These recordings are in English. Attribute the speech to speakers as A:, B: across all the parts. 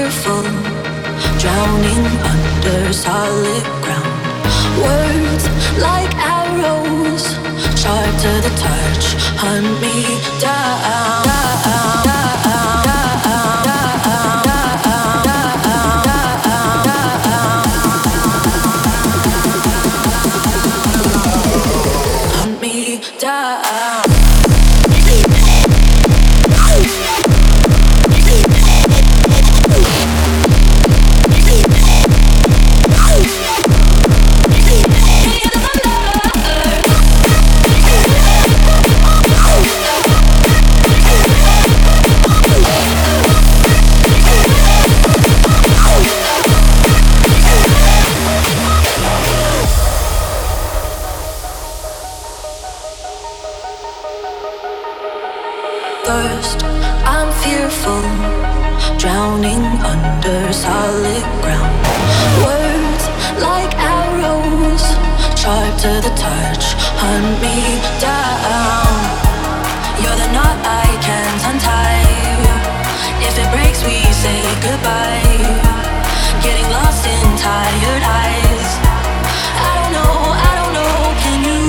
A: fearful, drowning under solid ground. Words like arrows, sharp to the touch, hunt me down. Hunt me down. First, I'm fearful, drowning under solid ground. Words like arrows, sharp to the touch, hunt me down. You're the knot I can't untie. If it breaks, we say goodbye. Getting lost in tired eyes. I don't know, can you?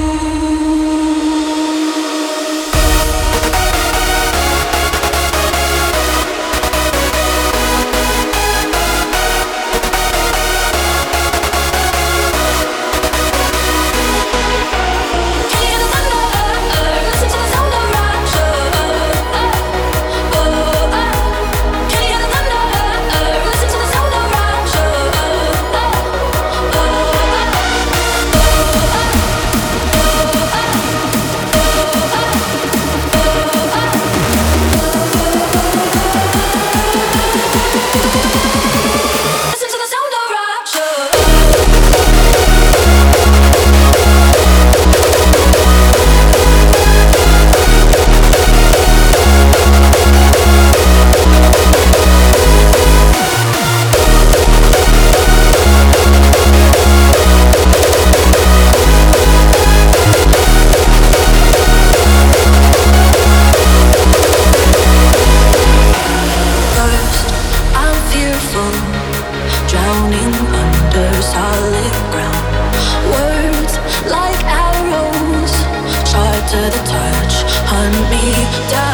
A: Drowning under solid ground. Words like arrows, sharp to the touch, hunt me down.